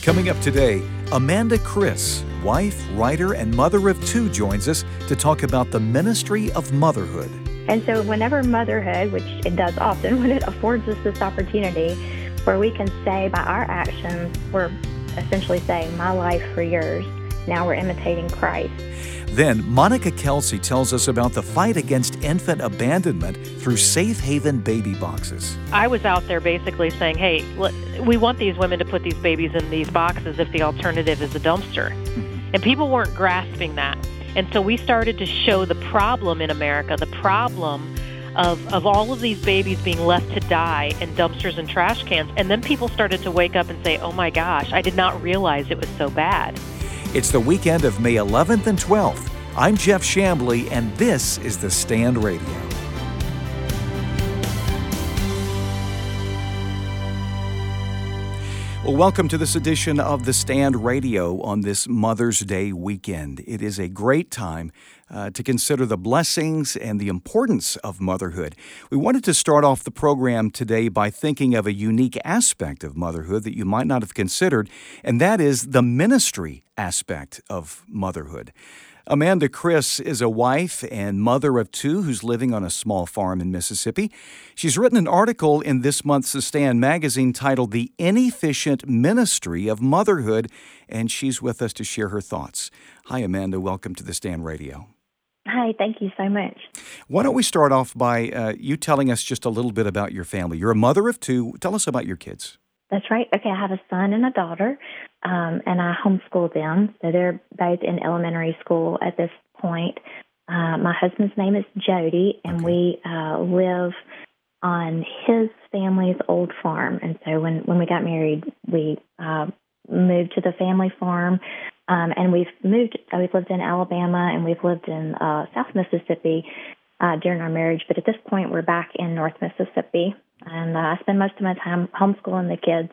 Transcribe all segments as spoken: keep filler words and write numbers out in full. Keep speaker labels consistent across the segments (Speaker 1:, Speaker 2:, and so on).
Speaker 1: Coming up today, Amanda Chris, wife, writer, and mother of two, joins us to talk about the ministry of motherhood.
Speaker 2: And so whenever motherhood, which it does often, when it affords us this opportunity where we can say by our actions, we're essentially saying, my life for yours. Now we're imitating Christ.
Speaker 1: Then, Monica Kelsey tells us about the fight against infant abandonment through Safe Haven baby boxes.
Speaker 3: I was out there basically saying, hey, we want these women to put these babies in these boxes if the alternative is a dumpster. Mm-hmm. And people weren't grasping that. And so we started to show the problem in America, the problem of, of all of these babies being left to die in dumpsters and trash cans. And then people started to wake up and say, oh my gosh, I did not realize it was so bad.
Speaker 1: It's the weekend of May eleventh and twelfth. I'm Jeff Chambly, and this is The Stand Radio. Well, welcome to this edition of The Stand Radio on this Mother's Day weekend. It is a great time uh, to consider the blessings and the importance of motherhood. We wanted to start off the program today by thinking of a unique aspect of motherhood that you might not have considered, and that is the ministry aspect of motherhood. Amanda Chris is a wife and mother of two who's living on a small farm in Mississippi. She's written an article in this month's The Stand magazine titled The Inefficient Ministry of Motherhood, and she's with us to share her thoughts. Hi, Amanda. Welcome to The Stand Radio.
Speaker 2: Hi, thank you so much.
Speaker 1: Why don't we start off by uh, you telling us just a little bit about your family. You're a mother of two. Tell us about your kids.
Speaker 2: That's right. Okay, I have a son and a daughter, um, and I homeschool them. So they're both in elementary school at this point. Uh, my husband's name is Jody, and okay. we uh, live on his family's old farm. And so when, when we got married, we uh, moved to the family farm, um, and we've moved. We've lived in Alabama, and we've lived in uh, South Mississippi uh, during our marriage. But at this point, we're back in North Mississippi. And uh, I spend most of my time homeschooling the kids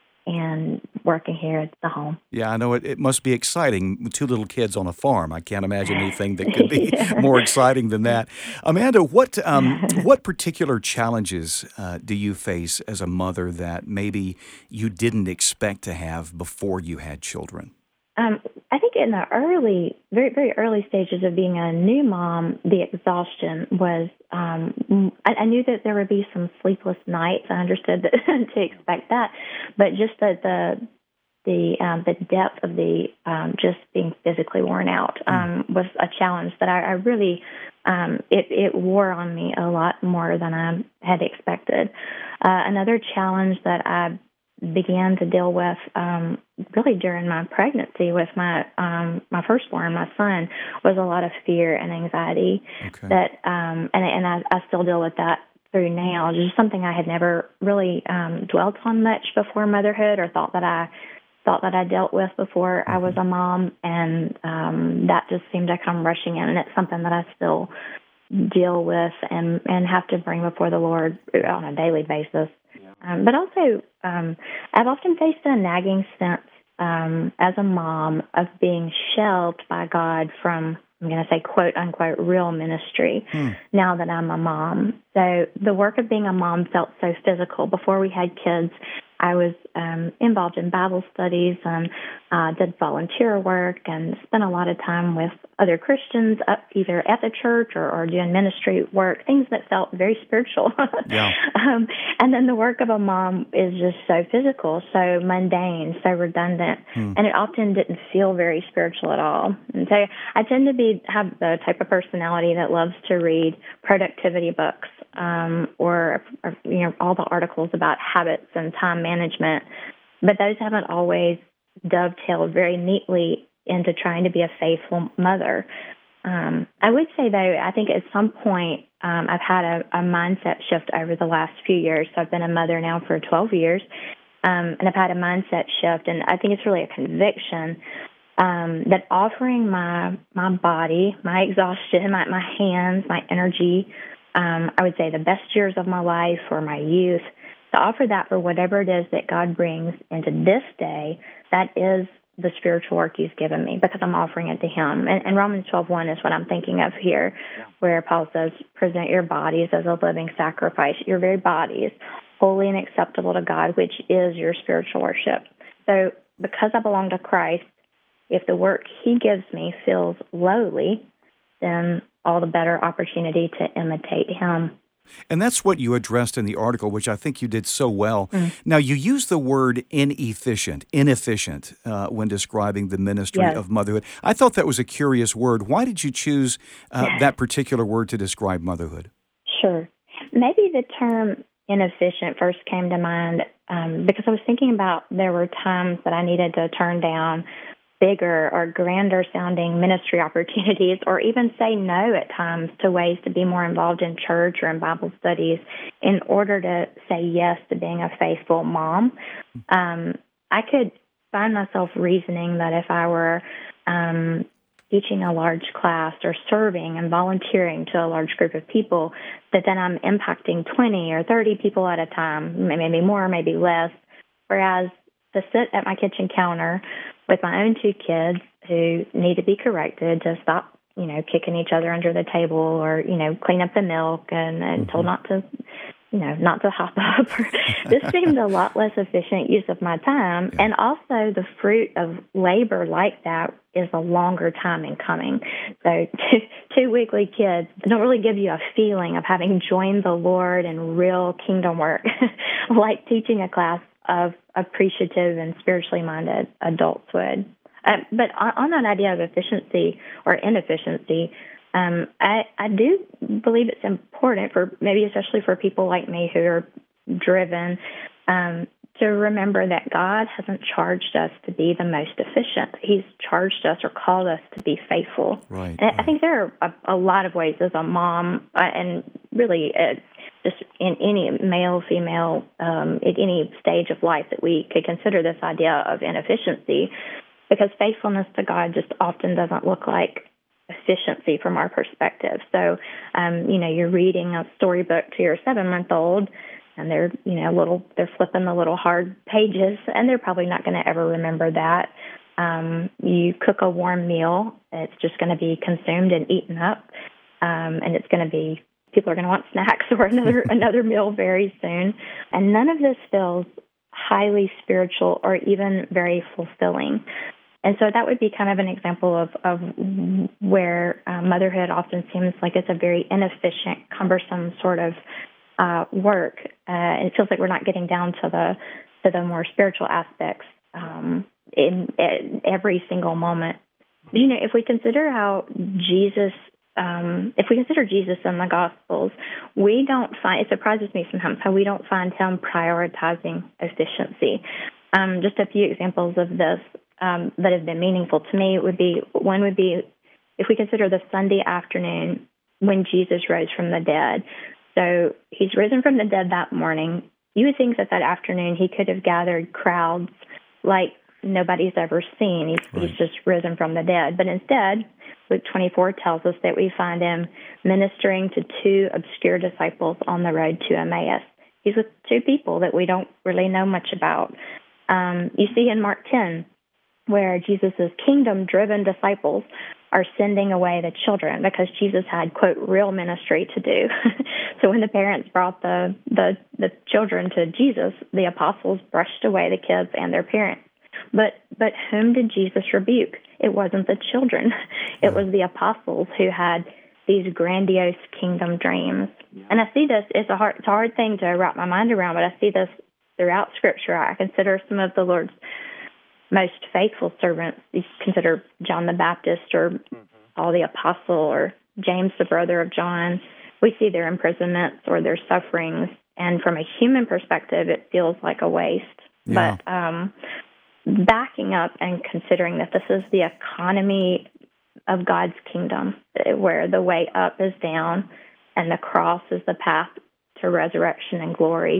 Speaker 2: and working here at the home.
Speaker 1: Yeah, I know it, it must be exciting with two little kids on a farm. I can't imagine anything that could be yeah. more exciting than that. Amanda, what um, what particular challenges uh, do you face as a mother that maybe you didn't expect to have before you had children?
Speaker 2: Um, I think in the early, very, very early stages of being a new mom, the exhaustion was, um, I, I knew that there would be some sleepless nights. I understood that to expect that, but just the, the, the, um, the depth of the, um, just being physically worn out, um, was a challenge that I, I really, um, it, it wore on me a lot more than I had expected. Uh, another challenge that I began to deal with um, really during my pregnancy with my um, my firstborn, my son, was a lot of fear and anxiety. Okay. That um, and and I, I still deal with that through now. Just something I had never really um, dwelt on much before motherhood, or thought that I thought that I dealt with before mm-hmm. I was a mom, and um, that just seemed to come rushing in, and it's something that I still deal with and and have to bring before the Lord on a daily basis. Um, but also, um, I've often faced a nagging sense um, as a mom of being shelved by God from, I'm going to say, quote, unquote, real ministry hmm. now that I'm a mom. So the work of being a mom felt so physical. Before we had kids, I was um, involved in Bible studies and uh, did volunteer work and spent a lot of time with other Christians, uh, either at the church or, or doing ministry work, things that felt very spiritual. Yeah. um, and then the work of a mom is just so physical, so mundane, so redundant, hmm. and it often didn't feel very spiritual at all. And so I tend to be have the type of personality that loves to read productivity books um, or, or, you know, all the articles about habits and time management, but those haven't always dovetailed very neatly into trying to be a faithful mother. Um, I would say, though, I think at some point um, I've had a, a mindset shift over the last few years. So I've been a mother now for twelve years, um, and I've had a mindset shift, and I think it's really a conviction um, that offering my my body, my exhaustion, my, my hands, my energy, um, I would say the best years of my life or my youth, to offer that for whatever it is that God brings into this day, that is the spiritual work He's given me, because I'm offering it to Him. And, and Romans twelve one is what I'm thinking of here, yeah. where Paul says, present your bodies as a living sacrifice, your very bodies, holy and acceptable to God, which is your spiritual worship. So because I belong to Christ, if the work he gives me feels lowly, then all the better opportunity to imitate him.
Speaker 1: And that's what you addressed in the article, which I think you did so well.
Speaker 2: Mm.
Speaker 1: Now, you use the word inefficient, inefficient, uh, when describing the ministry
Speaker 2: Yes.
Speaker 1: of motherhood. I thought that was a curious word. Why did you choose uh, that particular word to describe motherhood?
Speaker 2: Sure. Maybe the term inefficient first came to mind um, because I was thinking about there were times that I needed to turn down bigger or grander sounding ministry opportunities, or even say no at times to ways to be more involved in church or in Bible studies in order to say yes to being a faithful mom. Um, I could find myself reasoning that if I were um, teaching a large class or serving and volunteering to a large group of people, that then I'm impacting twenty or thirty people at a time, maybe more, maybe less, whereas to sit at my kitchen counter with my own two kids who need to be corrected to stop, you know, kicking each other under the table, or, you know, clean up the milk and, and mm-hmm. told not to, you know, not to hop up. This seemed a lot less efficient use of my time. Yeah. And also the fruit of labor like that is a longer time in coming. So two, two weekly kids don't really give you a feeling of having joined the Lord in real kingdom work, like teaching a class of appreciative and spiritually minded adults would. Uh, but on, on that idea of efficiency or inefficiency, um, I, I do believe it's important for maybe especially for people like me who are driven um, to remember that God hasn't charged us to be the most efficient. He's charged us or called us to be faithful.
Speaker 1: Right.
Speaker 2: And
Speaker 1: right.
Speaker 2: I think there are a, a lot of ways as a mom, uh, and really uh, just in any male, female, um, at any stage of life that we could consider this idea of inefficiency, because faithfulness to God just often doesn't look like efficiency from our perspective. So, um, you know, you're reading a storybook to your seven-month-old, and they're, you know, little, they're flipping the little hard pages, and they're probably not going to ever remember that. Um, you cook a warm meal, it's just going to be consumed and eaten up, um, and it's going to be people are going to want snacks or another another meal very soon. And none of this feels highly spiritual or even very fulfilling. And so that would be kind of an example of, of where uh, motherhood often seems like it's a very inefficient, cumbersome sort of uh, work. Uh, it feels like we're not getting down to the to the more spiritual aspects um, in, in every single moment. You know, if we consider how Jesus Um, if we consider Jesus in the Gospels, we don't find, it surprises me sometimes how we don't find him prioritizing efficiency. Um, just a few examples of this um, that have been meaningful to me would be, one would be, if we consider the Sunday afternoon when Jesus rose from the dead. So he's risen from the dead that morning. You would think that that afternoon he could have gathered crowds like nobody's ever seen. He's, right. he's just risen from the dead. But instead, Luke twenty-four tells us that we find him ministering to two obscure disciples on the road to Emmaus. He's with two people that we don't really know much about. Um, you see in Mark ten, where Jesus' kingdom-driven disciples are sending away the children because Jesus had, quote, real ministry to do. So when the parents brought the, the, the children to Jesus, the apostles brushed away the kids and their parents. But but whom did Jesus rebuke? It wasn't the children. It was the apostles who had these grandiose kingdom dreams. And I see this, it's a hard, it's a hard thing to wrap my mind around, but I see this throughout Scripture. I consider some of the Lord's most faithful servants. You consider John the Baptist or mm-hmm. Paul the Apostle or James, the brother of John. We see their imprisonments or their sufferings, and from a human perspective, it feels like a waste.
Speaker 1: Yeah.
Speaker 2: But um backing up and considering that this is the economy of God's kingdom, where the way up is down and the cross is the path to resurrection and glory,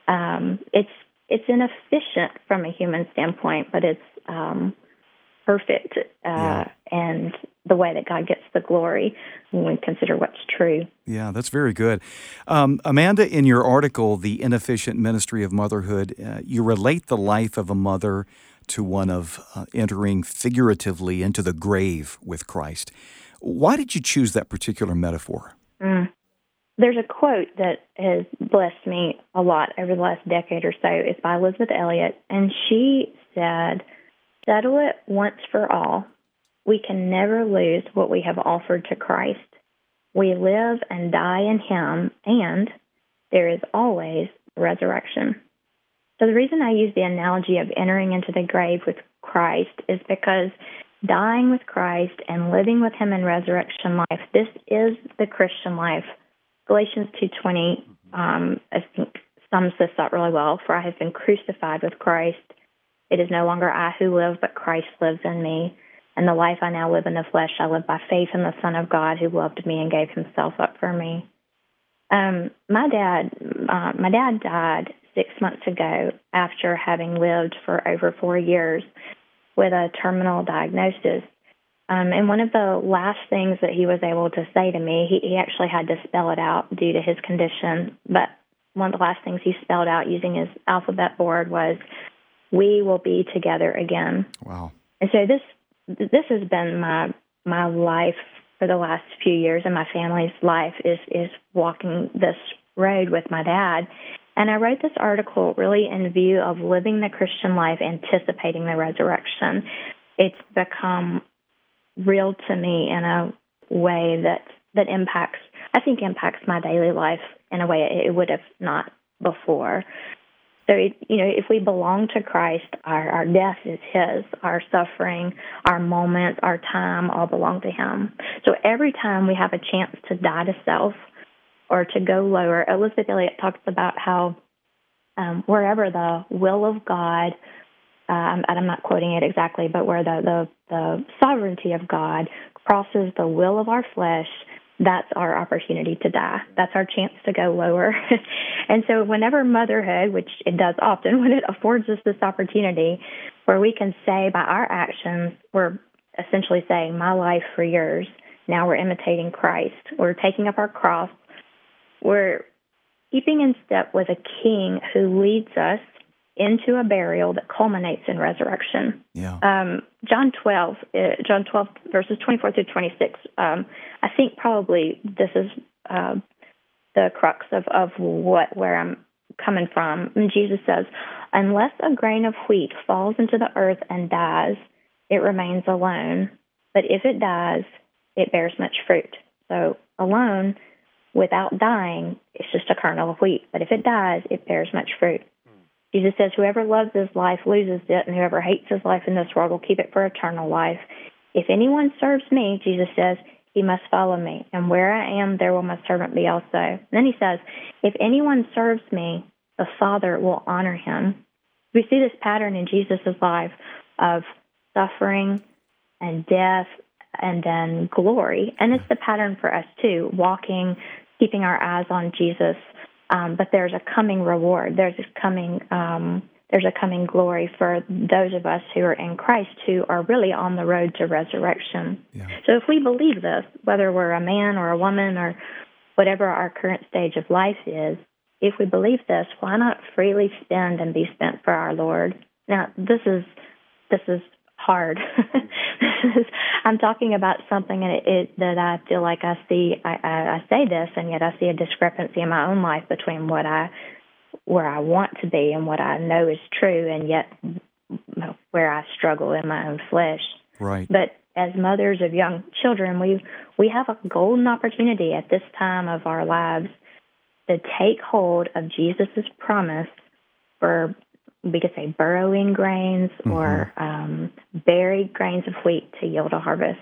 Speaker 2: um, it's it's inefficient from a human standpoint, but it's um, perfect uh, yeah. and the way that God gets the glory when we consider what's true.
Speaker 1: Yeah, that's very good. Um, Amanda, in your article, The Inefficient Ministry of Motherhood, uh, you relate the life of a mother to one of uh, entering figuratively into the grave with Christ. Why did you choose that particular metaphor?
Speaker 2: Mm. There's a quote that has blessed me a lot over the last decade or so. It's by Elizabeth Elliot, and she said, "Settle it once for all. We can never lose what we have offered to Christ. We live and die in him, and there is always resurrection." So the reason I use the analogy of entering into the grave with Christ is because dying with Christ and living with him in resurrection life, this is the Christian life. Galatians two twenty, um, I think, sums this up really well. "For I have been crucified with Christ. It is no longer I who live, but Christ lives in me. And the life I now live in the flesh, I live by faith in the Son of God who loved me and gave himself up for me." Um, my dad, uh, my dad died six months ago after having lived for over four years with a terminal diagnosis. Um, and one of the last things that he was able to say to me, he, he actually had to spell it out due to his condition, but one of the last things he spelled out using his alphabet board was, "We will be together again."
Speaker 1: Wow.
Speaker 2: And so this this has been my my life for the last few years, and my family's life is is walking this road with my dad. And I wrote this article really in view of living the Christian life, anticipating the resurrection. It's become real to me in a way that that impacts, I think, impacts my daily life in a way it would have not before. So, it, you know, if we belong to Christ, our, our death is his, our suffering, our moments, our time all belong to him. So every time we have a chance to die to self or to go lower, Elizabeth Elliot talks about how um, wherever the will of God, um, and I'm not quoting it exactly, but where the, the, the sovereignty of God crosses the will of our flesh, that's our opportunity to die. That's our chance to go lower. And so whenever motherhood, which it does often, when it affords us this opportunity where we can say by our actions, we're essentially saying, "My life for yours." Now we're imitating Christ. We're taking up our cross. We're keeping in step with a king who leads us into a burial that culminates in resurrection.
Speaker 1: Yeah.
Speaker 2: Um, John twelve, uh, John twelve, verses twenty-four through twenty-six. Um, I think probably this is uh, the crux of, of what where I'm coming from. And Jesus says, "Unless a grain of wheat falls into the earth and dies, it remains alone. But if it dies, it bears much fruit." So alone, without dying, it's just a kernel of wheat. But if it dies, it bears much fruit. Jesus says, "Whoever loves his life loses it, and whoever hates his life in this world will keep it for eternal life. If anyone serves me," Jesus says, "he must follow me, and where I am, there will my servant be also." And then he says, "If anyone serves me, the Father will honor him." We see this pattern in Jesus' life of suffering and death and then glory. And it's the pattern for us too, walking, keeping our eyes on Jesus. Um, but there's a coming reward. There's a coming, um, there's a coming glory for those of us who are in Christ, who are really on the road to resurrection.
Speaker 1: Yeah.
Speaker 2: So if we believe this, whether we're a man or a woman or whatever our current stage of life is, if we believe this, why not freely spend and be spent for our Lord? Now, this is this is hard. I'm talking about something and it, it, that I feel like I see, I, I, I say this, and yet I see a discrepancy in my own life between what I, where I want to be and what I know is true, and yet where I struggle in my own flesh.
Speaker 1: Right.
Speaker 2: But as mothers of young children, we we have a golden opportunity at this time of our lives to take hold of Jesus' promise for, we could say, burrowing grains mm-hmm. or um, buried grains of wheat to yield a harvest.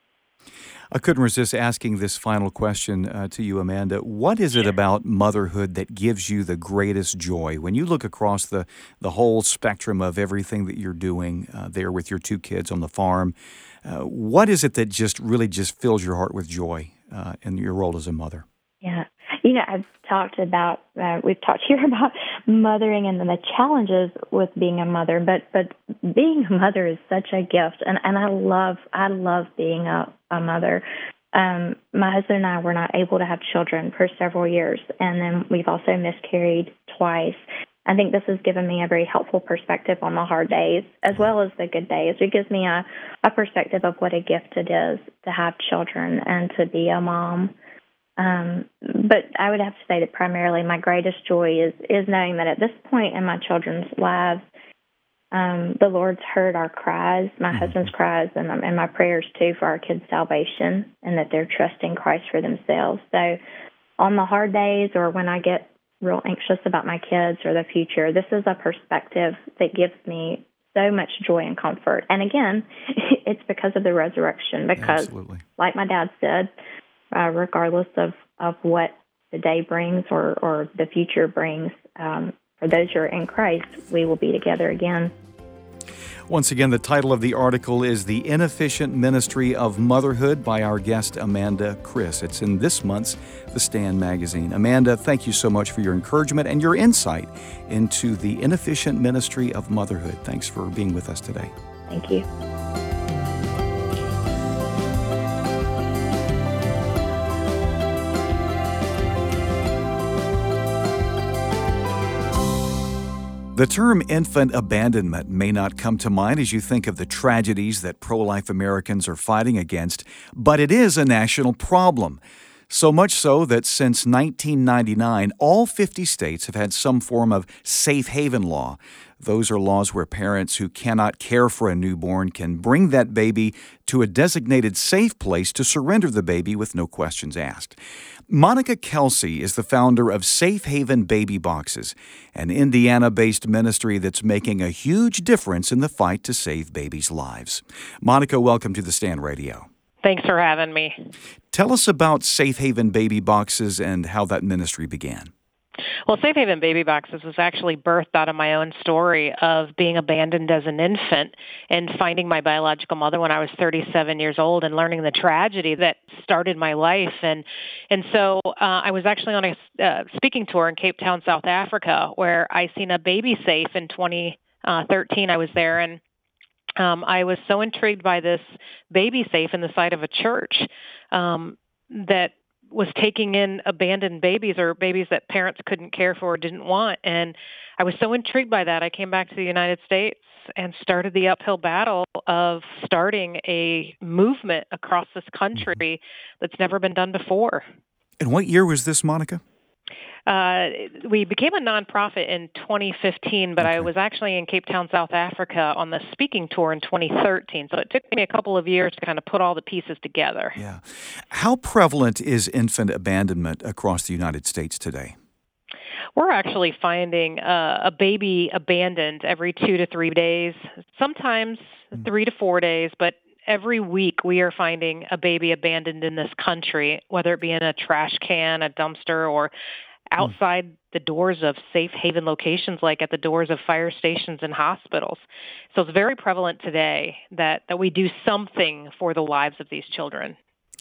Speaker 1: I couldn't resist asking this final question uh, to you, Amanda. What is it about motherhood that gives you the greatest joy? When you look across the, the whole spectrum of everything that you're doing uh, there with your two kids on the farm, uh, what is it that just really just fills your heart with joy uh, in your role as a mother?
Speaker 2: Yeah. You know, I've talked about, uh, we've talked here about mothering and the challenges with being a mother, but but being a mother is such a gift, and, and I love I love being a, a mother. Um, my husband and I were not able to have children for several years, and then we've also miscarried twice. I think this has given me a very helpful perspective on the hard days as well as the good days. It gives me a, a perspective of what a gift it is to have children and to be a mom. Um, but I would have to say that primarily my greatest joy is, is knowing that at this point in my children's lives, um, the Lord's heard our cries, my
Speaker 1: Mm-hmm.
Speaker 2: husband's cries, and, um, and my prayers too for our kids' salvation, and that they're trusting Christ for themselves. So on the hard days or when I get real anxious about my kids or the future, this is a perspective that gives me so much joy and comfort. And again, it's because of the resurrection, because
Speaker 1: Absolutely.
Speaker 2: like my dad said, uh, regardless of, of what the day brings or, or the future brings, um, for those who are in Christ, we will be together again.
Speaker 1: Once again, the title of the article is The Inefficient Ministry of Motherhood by our guest, Amanda Criss. It's in this month's The Stand magazine. Amanda, thank you so much for your encouragement and your insight into the inefficient ministry of motherhood. Thanks for being with us today.
Speaker 2: Thank you.
Speaker 1: The term infant abandonment may not come to mind as you think of the tragedies that pro-life Americans are fighting against, but it is a national problem. So much so that since nineteen ninety-nine, all fifty states have had some form of safe haven law. Those are laws where parents who cannot care for a newborn can bring that baby to a designated safe place to surrender the baby with no questions asked. Monica Kelsey is the founder of Safe Haven Baby Boxes, an Indiana-based ministry that's making a huge difference in the fight to save babies' lives. Monica, welcome to The Stand Radio.
Speaker 3: Thanks for having me.
Speaker 1: Tell us about Safe Haven Baby Boxes and how that ministry began.
Speaker 3: Well, Safe Haven Baby Boxes was actually birthed out of my own story of being abandoned as an infant and finding my biological mother when I was thirty-seven years old and learning the tragedy that started my life. And and so uh, I was actually on a uh, speaking tour in Cape Town, South Africa, where I seen a baby safe in twenty thirteen. I was there, and um, I was so intrigued by this baby safe in the side of a church um, that was taking in abandoned babies or babies that parents couldn't care for or didn't want. And I was so intrigued by that. I came back to the United States and started the uphill battle of starting a movement across this country that's never been done before.
Speaker 1: And what year was this, Monica?
Speaker 3: Uh, we became a nonprofit in twenty fifteen, but
Speaker 1: Okay.
Speaker 3: I was actually in Cape Town, South Africa on the speaking tour in twenty thirteen. So it took me a couple of years to kind of put all the pieces together.
Speaker 1: Yeah. How prevalent is infant abandonment across the United States today?
Speaker 3: We're actually finding uh, a baby abandoned every two to three days, sometimes three to four days, but every week we are finding a baby abandoned in this country, whether it be in a trash can, a dumpster, or outside mm. the doors of safe haven locations, like at the doors of fire stations and hospitals. So it's very prevalent today that, that we do something for the lives of these children.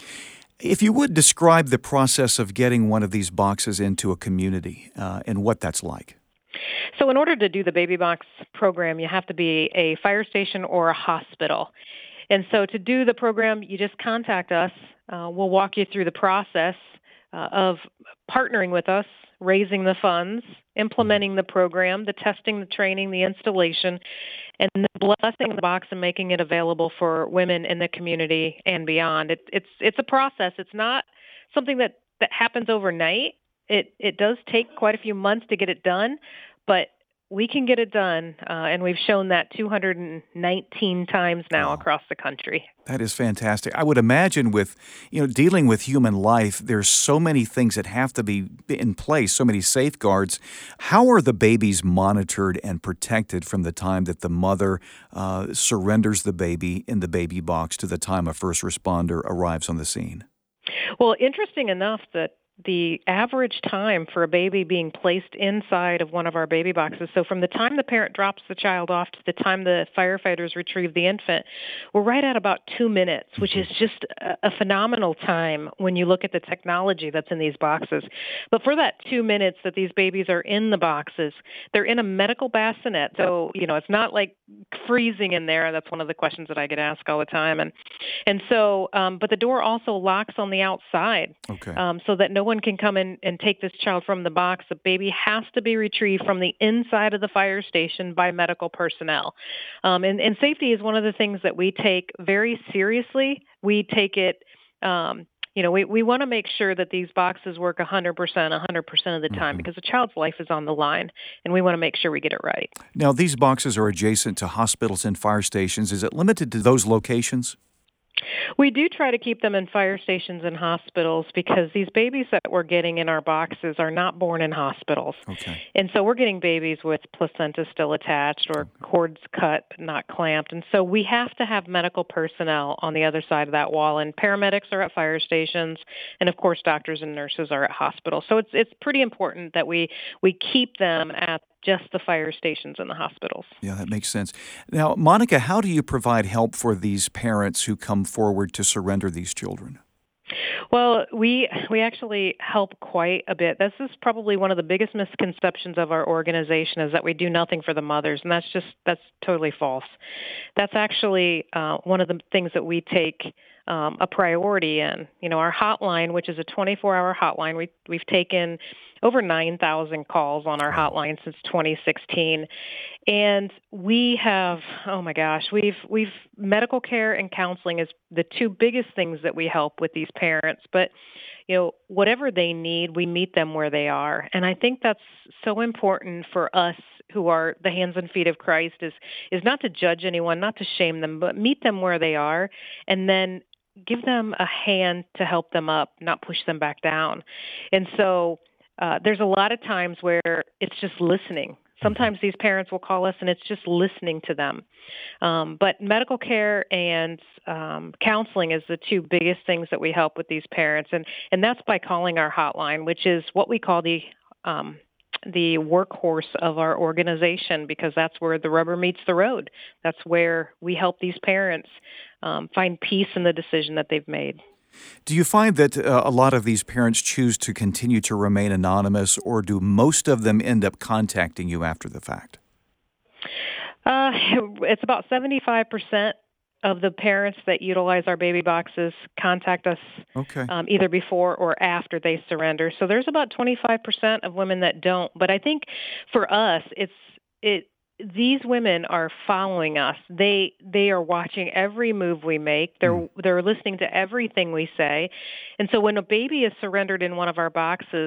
Speaker 1: If you would describe the process of getting one of these boxes into a community uh, and what that's like.
Speaker 3: So in order to do the Baby Box program, you have to be a fire station or a hospital. And so to do the program, you just contact us. Uh, we'll walk you through the process uh, of partnering with us, raising the funds, implementing the program, the testing, the training, the installation, and the blessing the box and making it available for women in the community and beyond. It, it's it's a process. It's not something that, that happens overnight. It it does take quite a few months to get it done, but we can get it done, uh, and we've shown that two hundred nineteen times now
Speaker 1: Wow.
Speaker 3: across the country.
Speaker 1: That is fantastic. I would imagine with, you know, dealing with human life, there's so many things that have to be in place, so many safeguards. How are the babies monitored and protected from the time that the mother uh, surrenders the baby in the baby box to the time a first responder arrives on the scene?
Speaker 3: Well, interesting enough that the average time for a baby being placed inside of one of our baby boxes, so from the time the parent drops the child off to the time the firefighters retrieve the infant, we're right at about two minutes, which is just a, a phenomenal time when you look at the technology that's in these boxes. But for that two minutes that these babies are in the boxes, they're in a medical bassinet. So, you know, it's not like freezing in there. That's one of the questions that I get asked all the time. And and so, um, but the door also locks on the outside,
Speaker 1: Okay.
Speaker 3: um, so that no one can come in and take this child from the box. The baby has to be retrieved from the inside of the fire station by medical personnel. Um, and, and safety is one of the things that we take very seriously. We take it um, you know, we, we want to make sure that these boxes work one hundred percent, one hundred percent of the time,
Speaker 1: Mm-hmm.
Speaker 3: because a child's life is on the line, and we want to make sure we get it right.
Speaker 1: Now, these boxes are adjacent to hospitals and fire stations. Is it limited to those locations?
Speaker 3: We do try to keep them in fire stations and hospitals, because these babies that we're getting in our boxes are not born in hospitals.
Speaker 1: Okay.
Speaker 3: And so we're getting babies with placenta still attached or cords cut but not clamped. And so we have to have medical personnel on the other side of that wall. And paramedics are at fire stations. And, of course, doctors and nurses are at hospitals. So it's it's pretty important that we, we keep them at just the fire stations and the hospitals.
Speaker 1: Yeah, that makes sense. Now, Monica, how do you provide help for these parents who come forward to surrender these children?
Speaker 3: Well, we we actually help quite a bit. This is probably one of the biggest misconceptions of our organization, is that we do nothing for the mothers, and that's just that's totally false. That's actually uh, one of the things that we take um, a priority in. You know, our hotline, which is a twenty-four hour hotline, we we've taken over nine thousand calls on our hotline since twenty sixteen. And we have, oh my gosh, we've, we've, medical care and counseling is the two biggest things that we help with these parents. But, you know, whatever they need, we meet them where they are. And I think that's so important for us who are the hands and feet of Christ, is, is not to judge anyone, not to shame them, but meet them where they are, and then give them a hand to help them up, not push them back down. And so uh, there's a lot of times where it's just listening. Sometimes these parents will call us, and it's just listening to them. Um, but medical care and um, counseling is the two biggest things that we help with these parents, and, and that's by calling our hotline, which is what we call the um, the workhorse of our organization, because that's where the rubber meets the road. That's where we help these parents um, find peace in the decision that they've made.
Speaker 1: Do you find that uh, a lot of these parents choose to continue to remain anonymous, or do most of them end up contacting you after the fact?
Speaker 3: Uh, it's about seventy-five percent of the parents that utilize our baby boxes contact us
Speaker 1: okay.
Speaker 3: um, either before or after they surrender. So there's about twenty-five percent of women that don't. But I think for us, it's it. These women are following us. They they are watching every move we make. They're mm. they're listening to everything we say. And so when a baby is surrendered in one of our boxes,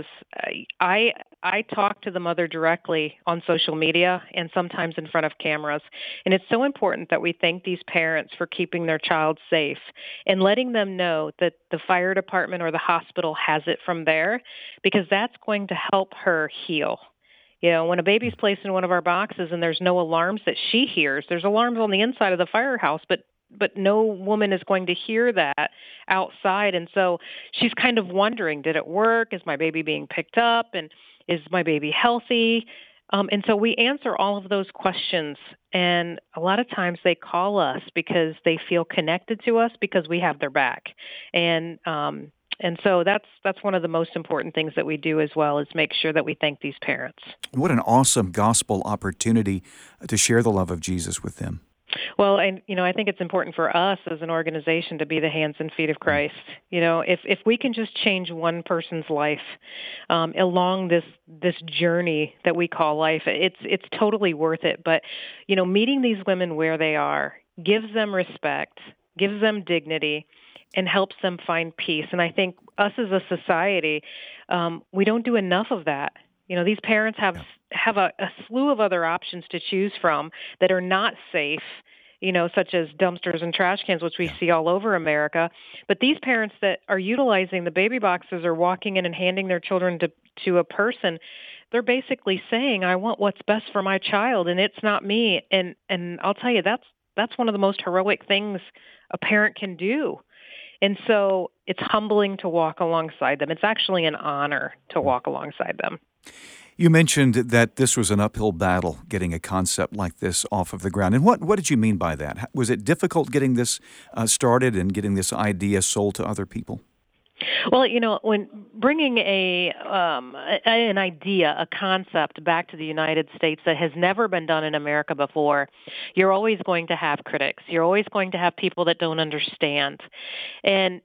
Speaker 3: I I talk to the mother directly on social media and sometimes in front of cameras. And it's so important that we thank these parents for keeping their child safe and letting them know that the fire department or the hospital has it from there, because that's going to help her heal. You know, when a baby's placed in one of our boxes and there's no alarms that she hears, there's alarms on the inside of the firehouse, but but no woman is going to hear that outside. And so she's kind of wondering, did it work? Is my baby being picked up? And is my baby healthy? Um, and so we answer all of those questions. And a lot of times they call us because they feel connected to us, because we have their back. And um And so that's that's one of the most important things that we do as well, is make sure that we thank these parents.
Speaker 1: What an awesome gospel opportunity to share the love of Jesus with them.
Speaker 3: Well, and you know, I think it's important for us as an organization to be the hands and feet of Christ. You know, if if we can just change one person's life um, along this this journey that we call life, it's it's totally worth it. But you know, meeting these women where they are gives them respect, gives them dignity, and helps them find peace. And I think us as a society, um, we don't do enough of that. You know, these parents have have a, a slew of other options to choose from that are not safe, you know, such as dumpsters and trash cans, which we yeah. see all over America. But these parents that are utilizing the baby boxes or walking in and handing their children to, to a person, they're basically saying, I want what's best for my child, and it's not me. And and I'll tell you, that's that's one of the most heroic things a parent can do. And so it's humbling to walk alongside them. It's actually an honor to walk alongside them.
Speaker 1: You mentioned that this was an uphill battle, getting a concept like this off of the ground. And what, what did you mean by that? Was it difficult getting this uh, started and getting this idea sold to other people?
Speaker 3: Well, you know, when bringing a, um, a an idea, a concept back to the United States that has never been done in America before, you're always going to have critics. You're always going to have people that don't understand. And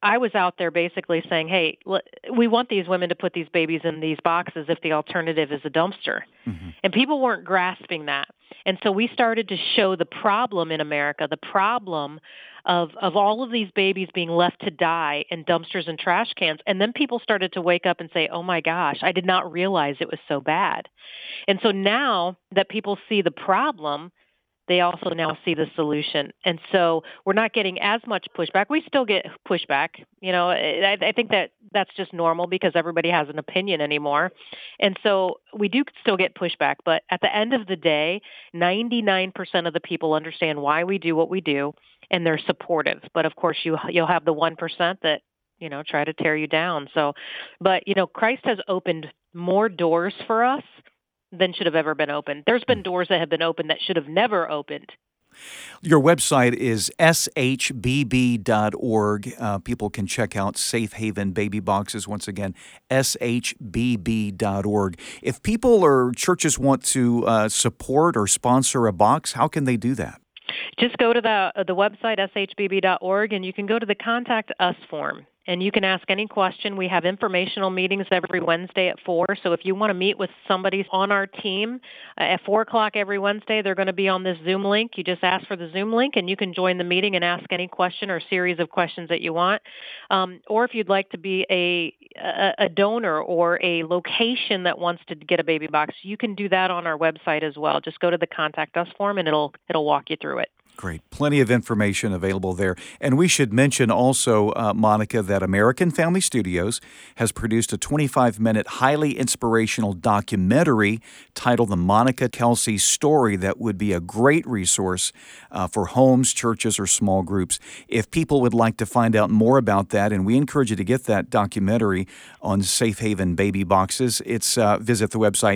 Speaker 3: I was out there basically saying, hey, we want these women to put these babies in these boxes if the alternative is a dumpster. Mm-hmm. And people weren't grasping that. And so we started to show the problem in America, the problem of, of all of these babies being left to die in dumpsters and trash cans. And then people started to wake up and say, oh, my gosh, I did not realize it was so bad. And so now that people see the problem, they also now see the solution. And so we're not getting as much pushback. We still get pushback. You know, I, I think that that's just normal because everybody has an opinion anymore. And so we do still get pushback. But at the end of the day, ninety-nine percent of the people understand why we do what we do, and they're supportive. But of course, you, you'll have the one percent that, you know, try to tear you down. So, but, you know, Christ has opened more doors for us than should have ever been opened. There's been doors that have been opened that should have never opened.
Speaker 1: Your website is s h b b dot org. Uh, people can check out Safe Haven Baby Boxes. Once again, s h b b dot org. If people or churches want to uh, support or sponsor a box, how can they do that?
Speaker 3: Just go to the the website, s h b b dot org, and you can go to the Contact Us form. And you can ask any question. We have informational meetings every Wednesday at four. So if you want to meet with somebody on our team uh, at four o'clock every Wednesday, they're going to be on this Zoom link. You just ask for the Zoom link, and you can join the meeting and ask any question or series of questions that you want. Um, or if you'd like to be a, a, a donor or a location that wants to get a baby box, you can do that on our website as well. Just go to the Contact Us form, and it'll it'll walk you through it.
Speaker 1: Great. Plenty of information available there. And we should mention also, uh, Monica, that American Family Studios has produced a twenty-five minute highly inspirational documentary titled The Monica Kelsey Story that would be a great resource uh, for homes, churches, or small groups. If people would like to find out more about that, and we encourage you to get that documentary on Safe Haven Baby Boxes, it's uh, visit the website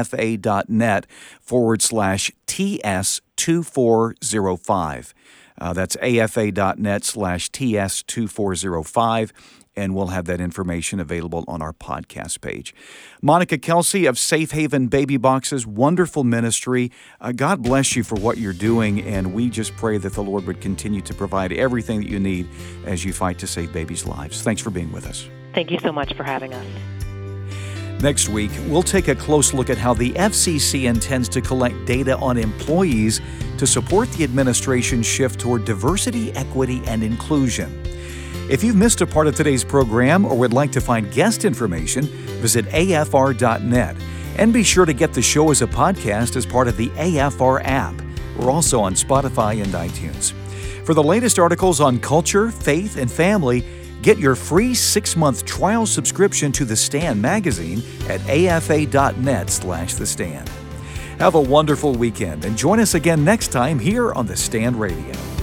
Speaker 1: afa.net forward slash TS 2405. Uh, that's afa.net slash TS 2405, and we'll have that information available on our podcast page. Monica Kelsey of Safe Haven Baby Boxes, wonderful ministry. Uh, God bless you for what you're doing, and we just pray that the Lord would continue to provide everything that you need as you fight to save babies' lives. Thanks for being with us.
Speaker 3: Thank you so much for having us.
Speaker 1: Next week, we'll take a close look at how the F C C intends to collect data on employees to support the administration's shift toward diversity, equity, and inclusion. If you've missed a part of today's program or would like to find guest information, visit a f r dot net. And be sure to get the show as a podcast as part of the A F R app. We're also on Spotify and iTunes. For the latest articles on culture, faith, and family, get your free six-month trial subscription to The Stand magazine at afa.net slash The Stand. Have a wonderful weekend and join us again next time here on The Stand Radio.